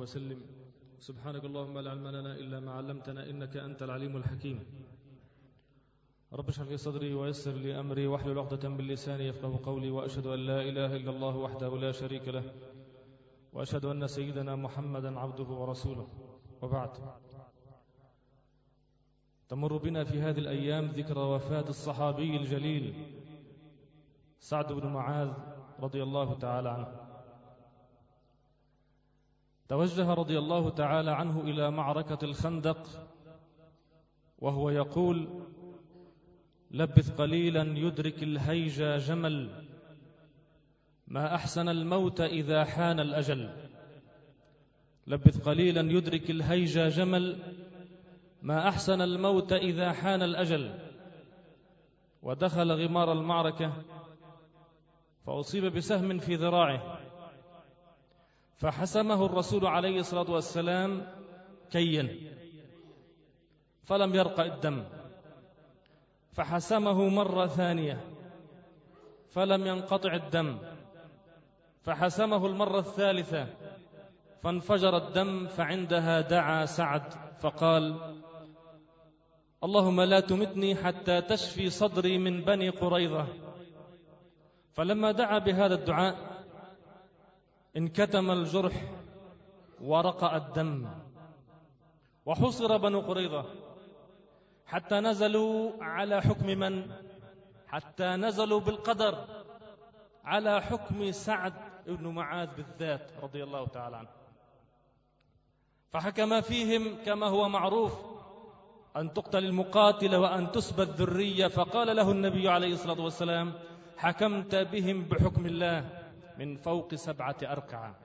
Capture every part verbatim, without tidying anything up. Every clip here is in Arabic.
وسلم. سبحانك اللهم لا علم لنا إلا ما علمتنا إنك أنت العليم الحكيم. رب اشرح لي صدري ويسر لي أمري واحلل عقدة من لساني يفقهوا قولي، وأشهد أن لا إله إلا الله وحده لا شريك له، وأشهد أن سيدنا محمدا عبده ورسوله. وبعد، تمر بنا في هذه الأيام ذكرى وفاة الصحابي الجليل سعد بن معاذ رضي الله تعالى عنه. توجه رضي الله تعالى عنه إلى معركة الخندق وهو يقول: لبث قليلا يدرك الهيج جمل، ما أحسن الموت إذا حان الأجل. لبث قليلا يدرك الهيج جمل، ما أحسن الموت إذا حان الأجل. ودخل غمار المعركة فأصيب بسهم في ذراعه، فحسمه الرسول عليه الصلاة والسلام كيا فلم يرقى الدم، فحسمه مرة ثانية فلم ينقطع الدم، فحسمه المرة الثالثة فانفجر الدم. فعندها دعا سعد فقال: اللهم لا تمتني حتى تشفي صدري من بني قريظة. فلما دعا بهذا الدعاء انكتم الجرح ورقأ الدم، وحصر بنو قريظة حتى نزلوا على حكم من؟ حتى نزلوا بالقدر على حكم سعد بن معاذ بالذات رضي الله تعالى عنه. فحكم فيهم كما هو معروف أن تقتل المقاتل وأن تسبى الذرية. فقال له النبي عليه الصلاة والسلام: حكمت بهم بحكم الله من فوق سبعة أركعة.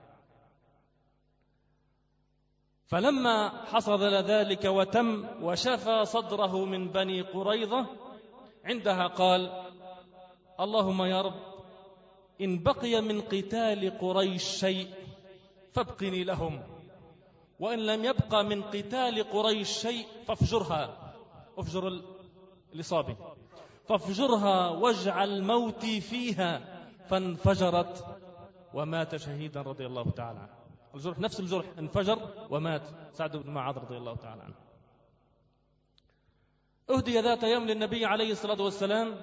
فلما حصل ذلك وتم وشفى صدره من بني قريظة، عندها قال: اللهم يا رب، إن بقي من قتال قريش شيء فابقني لهم، وإن لم يبقى من قتال قريش شيء فافجرها، افجر الإصابة، فافجرها واجعل موتي فيها. فانفجرت ومات شهيدا رضي الله تعالى عنه. الجرح نفس الجرح، انفجر ومات سعد بن معاذ رضي الله تعالى عنه. أهدي ذات يوم للنبي عليه الصلاة والسلام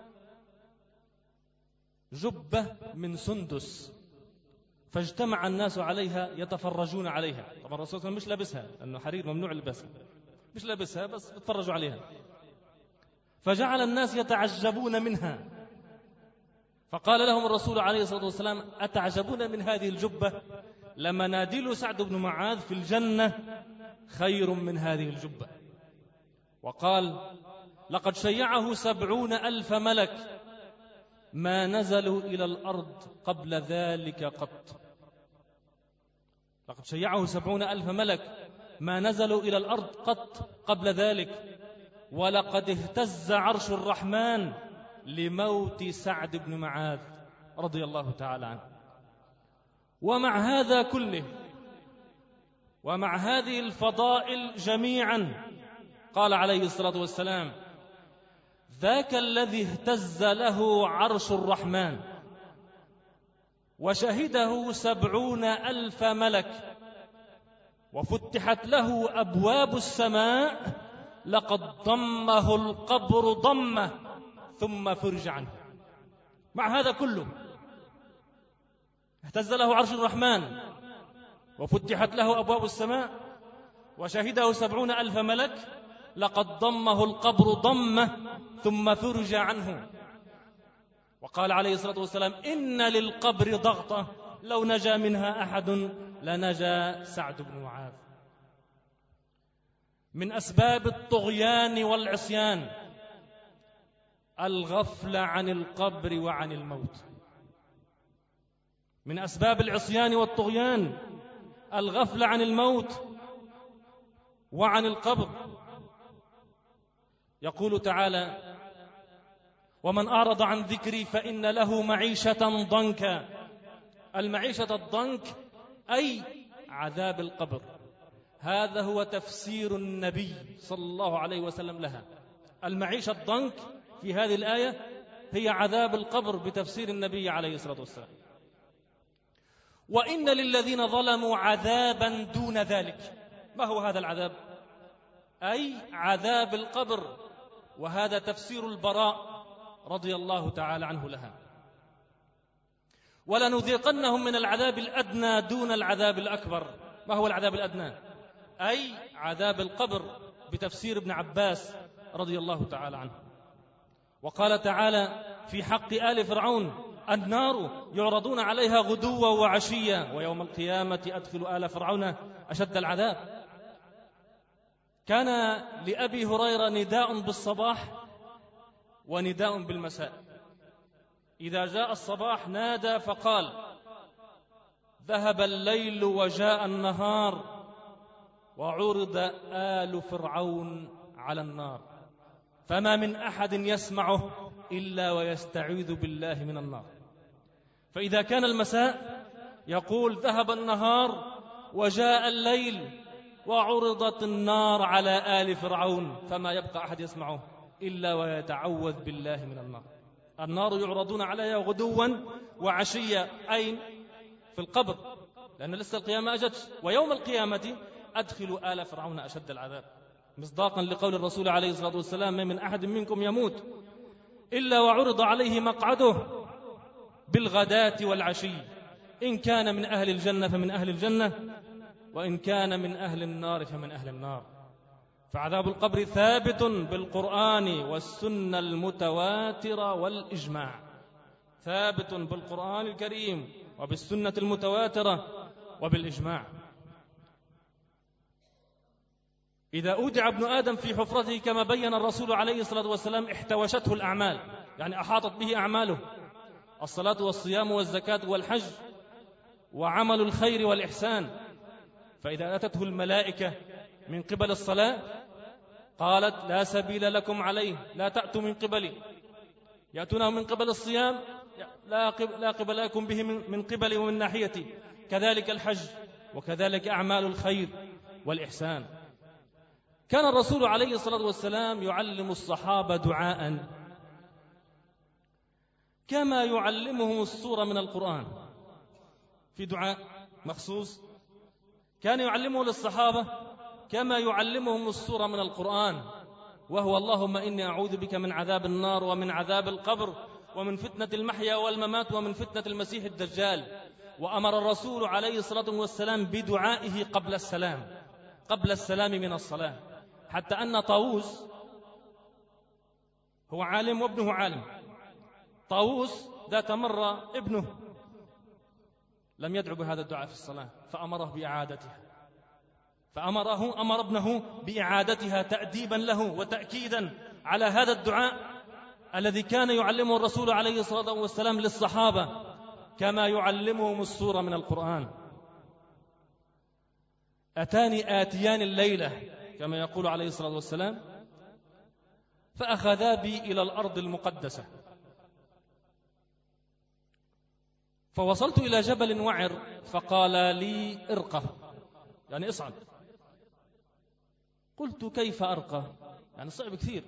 جبة من سندس، فاجتمع الناس عليها يتفرجون عليها. طبعا الرسول صلى الله عليه وسلم مش لابسها لأنه حرير ممنوع لبسها، مش لابسها بس يتفرجوا عليها. فجعل الناس يتعجبون منها، فقال لهم الرسول عليه الصلاة والسلام: أتعجبون من هذه الجبة؟ لمناديل سعد بن معاذ في الجنة خير من هذه الجبة. وقال: لقد شيعه سبعون ألف ملك ما نزلوا إلى الأرض قبل ذلك قط. لقد شيعه سبعون ألف ملك ما نزلوا إلى الأرض قط قبل ذلك، ولقد اهتز عرش الرحمن لموت سعد بن معاذ رضي الله تعالى عنه. ومع هذا كله ومع هذه الفضائل جميعا قال عليه الصلاة والسلام: ذاك الذي اهتز له عرش الرحمن وشهده سبعون ألف ملك وفتحت له أبواب السماء، لقد ضمه القبر ضمه ثم فرج عنه. مع هذا كله اهتز له عرش الرحمن وفتحت له أبواب السماء وشهده سبعون ألف ملك، لقد ضمه القبر ضمه ثم فرج عنه. وقال عليه الصلاة والسلام: إن للقبر ضغطة لو نجا منها أحد لنجا سعد بن معاذ. من أسباب الطغيان والعصيان الغفلة عن القبر وعن الموت. من أسباب العصيان والطغيان الغفلة عن الموت وعن القبر. يقول تعالى: ومن أعرض عن ذكري فإن له معيشة ضنكا. المعيشة الضنك أي عذاب القبر. هذا هو تفسير النبي صلى الله عليه وسلم لها. المعيشة الضنك في هذه الآية هي عذاب القبر بتفسير النبي عليه الصلاة والسلام. وإن للذين ظلموا عذابا دون ذلك. ما هو هذا العذاب؟ أي عذاب القبر، وهذا تفسير البراء رضي الله تعالى عنه لها. ولنذيقنهم من العذاب الأدنى دون العذاب الأكبر. ما هو العذاب الأدنى؟ أي عذاب القبر، بتفسير ابن عباس رضي الله تعالى عنه. وقال تعالى في حق آل فرعون: النار يعرضون عليها غدوا وعشيا ويوم القيامة أدخل آل فرعون أشد العذاب. كان لأبي هريرة نداء بالصباح ونداء بالمساء. إذا جاء الصباح نادى فقال: ذهب الليل وجاء النهار وعرض آل فرعون على النار فما من أحد يسمعه إلا ويستعيذ بالله من النار. فإذا كان المساء يقول: ذهب النهار وجاء الليل وعرضت النار على آل فرعون فما يبقى أحد يسمعه إلا ويتعوذ بالله من النار. النار يعرضون عليها غدوا وعشيا، أين؟ في القبر، لأن لسه القيامة أجت. ويوم القيامة أدخلوا آل فرعون أشد العذاب، مصداقا لقول الرسول عليه الصلاة والسلام: ما من أحد منكم يموت إلا وعرض عليه مقعده بالغداة والعشي، إن كان من أهل الجنة فمن أهل الجنة، وإن كان من أهل النار فمن أهل النار. فعذاب القبر ثابت بالقرآن والسنة المتواترة والإجماع، ثابت بالقرآن الكريم وبالسنة المتواترة وبالإجماع. إذا أودع ابن آدم في حفرته كما بين الرسول عليه الصلاة والسلام احتوشته الأعمال، يعني أحاطت به أعماله: الصلاة والصيام والزكاة والحج وعمل الخير والإحسان. فإذا أتته الملائكة من قبل الصلاة قالت: لا سبيل لكم عليه، لا تأتوا من قبلي. يأتونه من قبل الصيام: لا قبل لكم به من قبلي ومن ناحيتي. كذلك الحج، وكذلك أعمال الخير والإحسان. كان الرسول عليه الصلاة والسلام يعلم الصحابة دعاء كما يعلمهم السورة من القرآن. في دعاء مخصوص كان يعلمه للصحابة كما يعلمهم السورة من القرآن، وهو: اللهم إني أعوذ بك من عذاب النار ومن عذاب القبر ومن فتنة المحيا والممات ومن فتنة المسيح الدجال. وأمر الرسول عليه الصلاة والسلام بدعائه قبل السلام قبل السلام من الصلاة، حتى أن طاووس هو عالم وابنه عالم. طاووس ذات مرة ابنه لم يدعو بهذا الدعاء في الصلاة فأمره بإعادتها، فأمره أمر ابنه بإعادتها تأديبا له وتأكيدا على هذا الدعاء الذي كان يعلمه الرسول عليه الصلاة والسلام للصحابة كما يعلمهم السورة من القرآن. أتاني آتيان الليلة كما يقول عليه الصلاة والسلام، فأخذا بي إلى الأرض المقدسة، فوصلت إلى جبل وعر فقال لي: ارقى، يعني اصعد. قلت: كيف أرقى؟ يعني صعب كثير.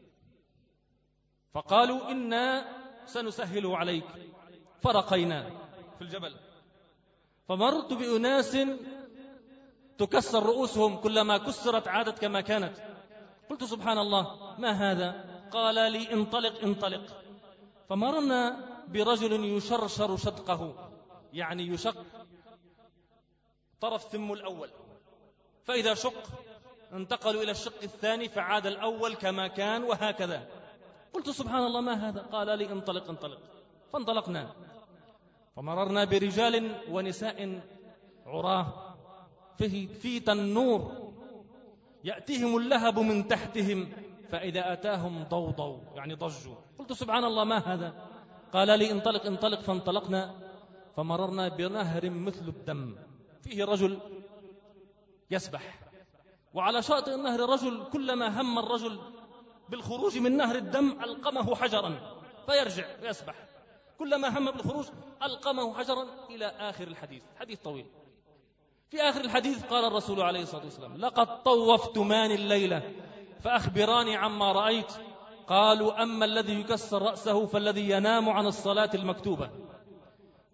فقالوا: إنا سنسهله عليك. فرقينا في الجبل، فمرت بأناس تكسر رؤوسهم، كلما كسرت عادت كما كانت. قلت: سبحان الله، ما هذا؟ قال لي: انطلق انطلق. فمرنا برجل يشرشر شدقه، يعني يشق طرف ثم الأول، فإذا شق انتقلوا إلى الشق الثاني فعاد الأول كما كان، وهكذا. قلت: سبحان الله، ما هذا؟ قال لي: انطلق انطلق. فانطلقنا، فمررنا برجال ونساء عراه في, في تنور يأتيهم اللهب من تحتهم، فإذا أتاهم ضوضوا، يعني ضجوا. قلت: سبحان الله، ما هذا؟ قال لي: انطلق انطلق. فانطلقنا، فمررنا بنهر مثل الدم فيه رجل يسبح، وعلى شاطئ النهر رجل كلما هم الرجل بالخروج من نهر الدم ألقمه حجرا فيرجع ويسبح، كلما هم بالخروج ألقمه حجرا، إلى آخر الحديث. حديث طويل. في آخر الحديث قال الرسول عليه الصلاة والسلام: لقد طوفتمان الليلة فأخبراني عما رأيت. قالوا: أما الذي يكسر رأسه فالذي ينام عن الصلاة المكتوبة،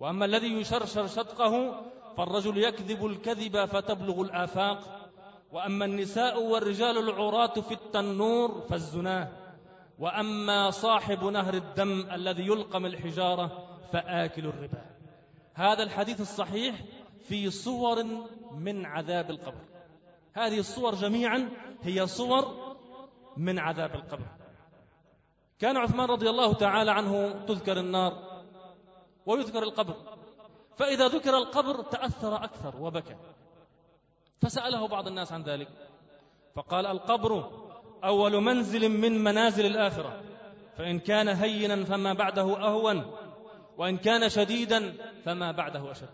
وأما الذي يشرشر شدقه فالرجل يكذب الكذب فتبلغ الآفاق. وأما النساء والرجال العراة في التنور فالزناه. وأما صاحب نهر الدم الذي يلقم الحجارة فآكل الربا. هذا الحديث الصحيح في صور من عذاب القبر. هذه الصور جميعا هي صور من عذاب القبر. كان عثمان رضي الله تعالى عنه تذكر النار ويذكر القبر، فإذا ذكر القبر تأثر أكثر وبكى، فسأله بعض الناس عن ذلك فقال: القبر أول منزل من منازل الآخرة، فإن كان هينا فما بعده أهون، وإن كان شديدا فما بعده أشد.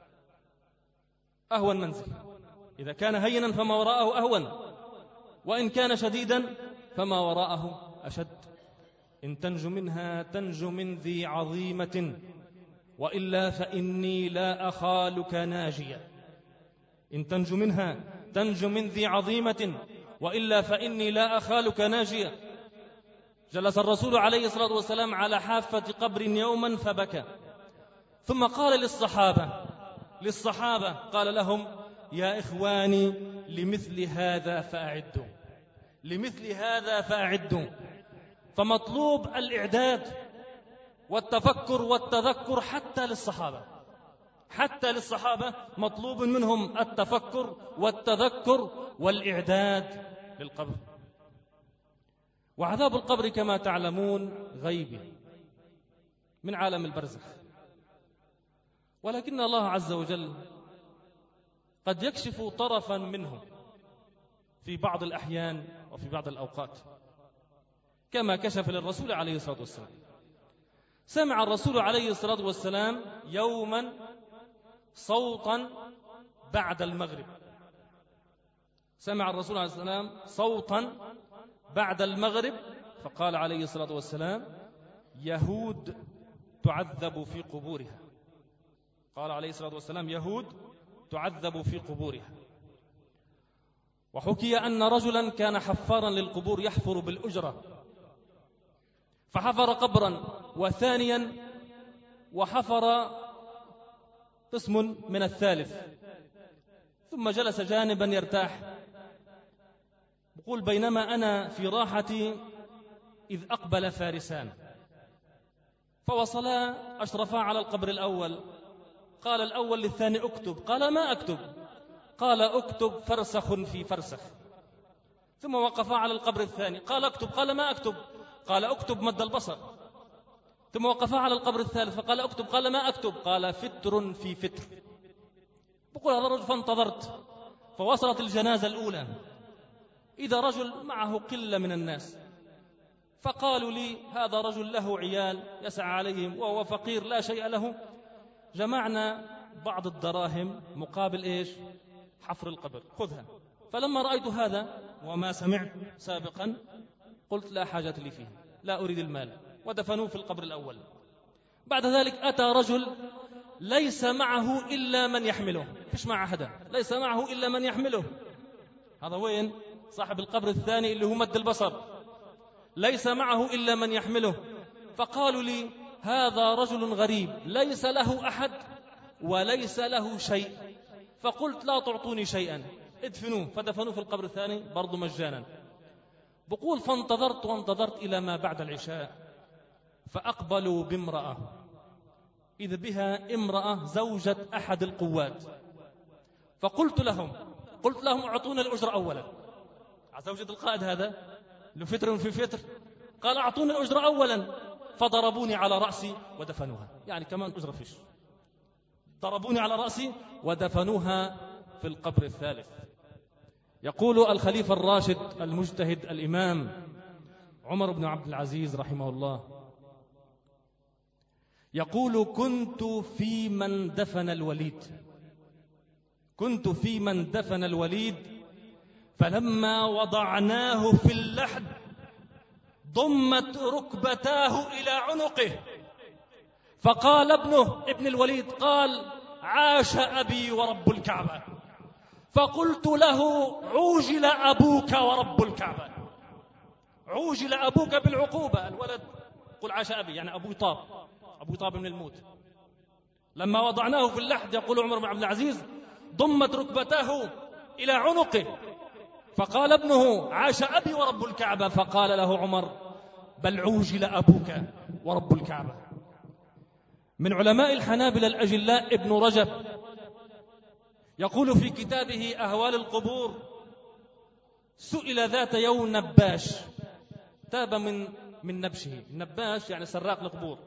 أهون منزل، إذا كان هينا فما وراءه أهون، وإن كان شديدا فما وراءه أشد. إن تنجو منها تنجو من ذي عظيمة، وإلا فإني لا أخالك ناجيا. إن تنجو منها تنجو من ذي عظيمة، وإلا فإني لا أخالك ناجيا. جلس الرسول عليه الصلاة والسلام على حافة قبر يوما فبكى، ثم قال للصحابة للصحابة قال لهم: يا إخواني، لمثل هذا فأعدوا لمثل هذا فأعدوا. فمطلوب الإعداد والتفكر والتذكر حتى للصحابة حتى للصحابة مطلوب منهم التفكر والتذكر والإعداد للقبر. وعذاب القبر كما تعلمون غيبي من عالم البرزخ، ولكن الله عز وجل قد يكشف طرفا منه في بعض الأحيان وفي بعض الأوقات، كما كشف للرسول عليه الصلاة والسلام. سمع الرسول عليه الصلاة والسلام يوما صوتا بعد المغرب سمع الرسول عليه الصلاة والسلام صوتا بعد المغرب فقال عليه الصلاة والسلام: يهود تعذب في قبورها. قال عليه الصلاة والسلام: يهود تعذب في قبورها. وحكي أن رجلا كان حفارا للقبور يحفر بالأجرة، فحفر قبرا وثانيا وحفر قسم من الثالث، ثم جلس جانبا يرتاح. يقول: بينما أنا في راحتي إذ أقبل فارسان فوصلا أشرفا على القبر الأول. قال الأول للثاني: أكتب. قال: ما أكتب؟ قال: أكتب فرسخ في فرسخ. ثم وقفا على القبر الثاني. قال: أكتب. قال: ما أكتب؟ قال: أكتب مد البصر. ثم وقفا على القبر الثالث فقال: أكتب. قال: ما أكتب؟ قال: فتر في فتر. بقول هذا الرجل فانتظرت، فوصلت الجنازة الأولى، إذا رجل معه قلة من الناس، فقالوا لي: هذا رجل له عيال يسعى عليهم وهو فقير لا شيء له، جمعنا بعض الدراهم مقابل إيش؟ حفر القبر، خذها. فلما رأيت هذا وما سمعت سابقا قلت: لا حاجة لي فيه، لا أريد المال، ودفنوه في القبر الأول. بعد ذلك أتى رجل ليس معه إلا من يحمله، فيش معه أحدا، ليس معه إلا من يحمله. هذا وين؟ صاحب القبر الثاني اللي هو مد البصر، ليس معه إلا من يحمله. فقالوا لي: هذا رجل غريب ليس له أحد وليس له شيء. فقلت: لا تعطوني شيئا، ادفنوه. فدفنوه في القبر الثاني برضو مجانا. بقول: فانتظرت وانتظرت إلى ما بعد العشاء، فأقبلوا بامرأة، إذ بها امرأة زوجة أحد القوات. فقلت لهم قلت لهم أعطونا الأجر أولا. زوجة القائد هذا لفتر في فتر، قال: أعطونا الأجر أولا. فضربوني على رأسي ودفنوها، يعني كمان أجر فيش، ضربوني على رأسي ودفنوها في القبر الثالث. يقول الخليفة الراشد المجتهد الإمام عمر بن عبد العزيز رحمه الله، يقول: كنت في من دفن الوليد كنت في من دفن الوليد فلما وضعناه في اللحد ضمت ركبتاه إلى عنقه، فقال ابنه ابن الوليد قال: عاش أبي ورب الكعبة. فقلت له: عوجل أبوك ورب الكعبة، عوجل أبوك بالعقوبة. الولد قل: عاش أبي، يعني أبوي طاب أبوي طاب من الموت. لما وضعناه في اللحد يقول عمر بن عبد العزيز ضمت ركبتاه إلى عنقه، فقال ابنه عاش أبي ورب الكعبة، فقال له عمر بل عوجل أبوك ورب الكعبة. من علماء الحنابلة الأجلاء ابن رجب يقول في كتابه أهوال القبور: سئل ذات يوم نباش، تاب من من نبشه، نباش يعني سراق القبور،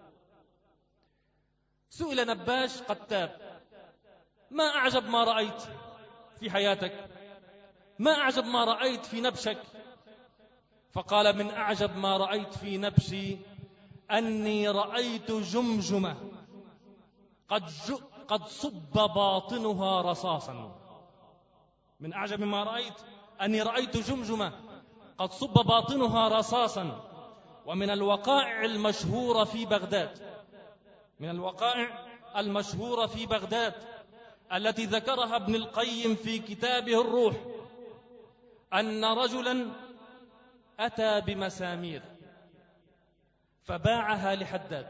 سئل نباش قد تاب: ما أعجب ما رأيت في حياتك؟ ما أعجب ما رأيت في نبشك؟ فقال: من أعجب ما رأيت في نبشي أني رأيت جمجمة قد, قد صب باطنها رصاصا. من أعجب ما رأيت أني رأيت جمجمة قد صب باطنها رصاصا. ومن الوقائع المشهورة في بغداد، من الوقائع المشهورة في بغداد التي ذكرها ابن القيم في كتابه الروح، أن رجلا أتى بمسامير فباعها لحداد،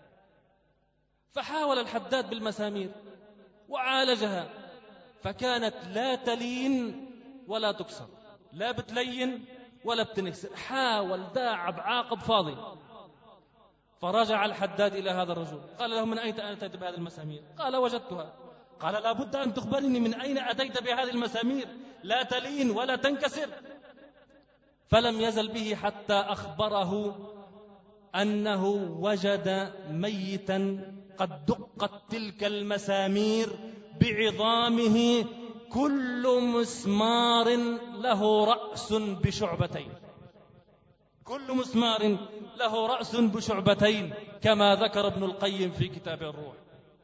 فحاول الحداد بالمسامير وعالجها، فكانت لا تلين ولا تكسر، لا بتلين ولا بتنكسر، حاول داعب عاقب فاضي. فرجع الحداد إلى هذا الرجل قال له: من أين أتيت بهذه المسامير؟ قال: وجدتها. قال: لا بد أن تخبرني من أين أتيت بهذه المسامير، لا تلين ولا تنكسر. فلم يزل به حتى أخبره أنه وجد ميتا قد دقت تلك المسامير بعظامه، كل مسمار له رأس بشعبتين، كل مسمار له رأس بشعبتين، كما ذكر ابن القيم في كتاب الروح.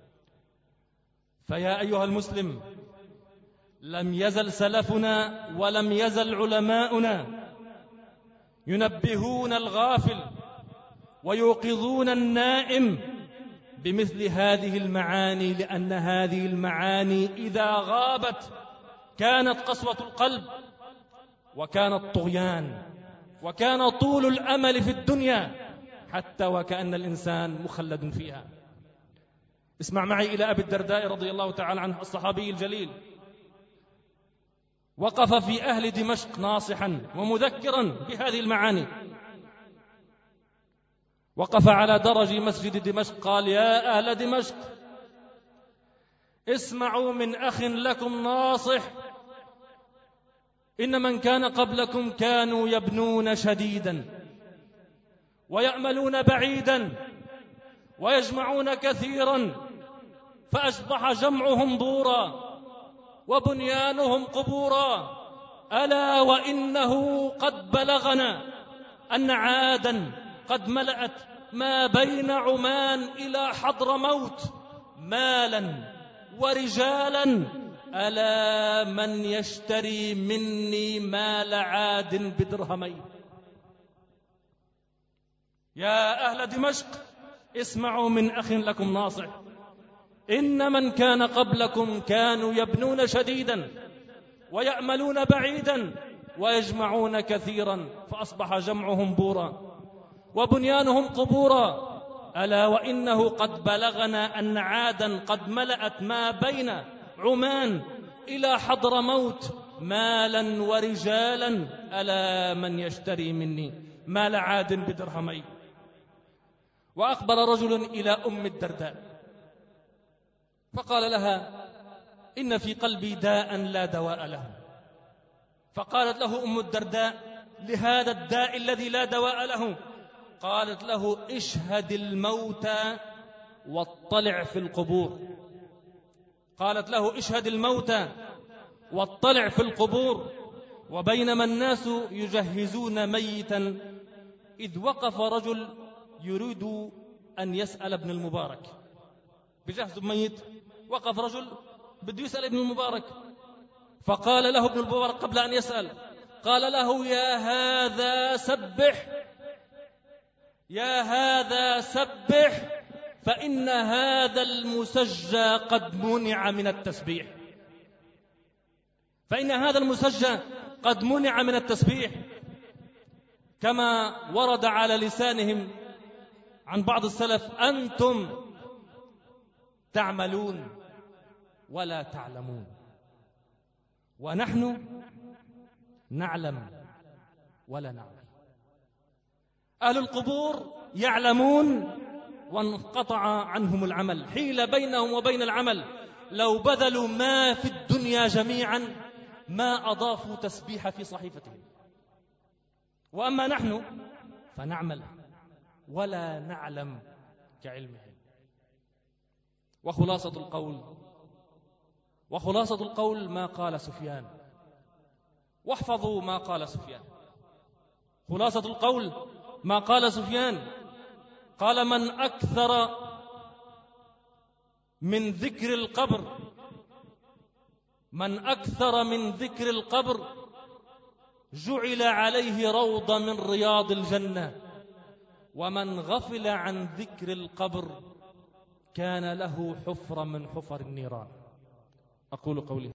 فيا أيها المسلم، لم يزل سلفنا ولم يزل علماؤنا ينبهون الغافل ويوقظون النائم بمثل هذه المعاني، لأن هذه المعاني إذا غابت كانت قسوة القلب، وكان الطغيان، وكان طول الأمل في الدنيا، حتى وكأن الإنسان مخلد فيها. اسمع معي إلى أبي الدرداء رضي الله تعالى عنه، الصحابي الجليل، وقف في أهل دمشق ناصحا ومذكرا بهذه المعاني. وقف على درج مسجد دمشق قال: يا أهل دمشق، اسمعوا من أخ لكم ناصح، إن من كان قبلكم كانوا يبنون شديدا ويأملون بعيدا ويجمعون كثيرا، فأصبح جمعهم بورا وبنيانهم قبورا. ألا وإنه قد بلغنا أن عادا قد ملأت ما بين عمان إلى حضرموت مالا ورجالا، ألا من يشتري مني مال عاد بدرهمين. يا أهل دمشق، اسمعوا من أخ لكم ناصح، إن من كان قبلكم كانوا يبنون شديدا ويأملون بعيدا ويجمعون كثيرا، فأصبح جمعهم بورا وبنيانهم قبورا. ألا وإنه قد بلغنا أن عادا قد ملأت ما بين عمان إلى حضرموت مالا ورجالا، ألا من يشتري مني مال عاد بدرهمين. وأقبل رجل إلى أم الدرداء فقال لها: إن في قلبي داء لا دواء له. فقالت له أم الدرداء: لهذا الداء الذي لا دواء له؟ قالت له: اشهد الموتى واطلع في القبور. قالت له: اشهد الموتى واطلع في القبور. وبينما الناس يجهزون ميتا إذ وقف رجل يريد أن يسأل ابن المبارك، بجهز ميت، وقف رجل بده يسأل ابن المبارك، فقال له ابن المبارك قبل أن يسأل، قال له: يا هذا سبح، يا هذا سبح، فإن هذا المسجى قد منع من التسبيح، فإن هذا المسجى قد منع من التسبيح. كما ورد على لسانهم عن بعض السلف: أنتم تعملون ولا تعلمون، ونحن نعلم ولا نعمل. أهل القبور يعلمون وانقطع عنهم العمل، حيل بينهم وبين العمل، لو بذلوا ما في الدنيا جميعا ما أضافوا تسبيح في صحيفتهم. وأما نحن فنعمل ولا نعلم كعلمهم. وخلاصة القول وخلاصة القول ما قال سفيان، واحفظوا ما قال سفيان. خلاصة القول ما قال سفيان، قال: من أكثر من ذكر القبر من أكثر من ذكر القبر جعل عليه روضة من رياض الجنة، ومن غفل عن ذكر القبر كان له حفرة من حفر النيران. أقول قولي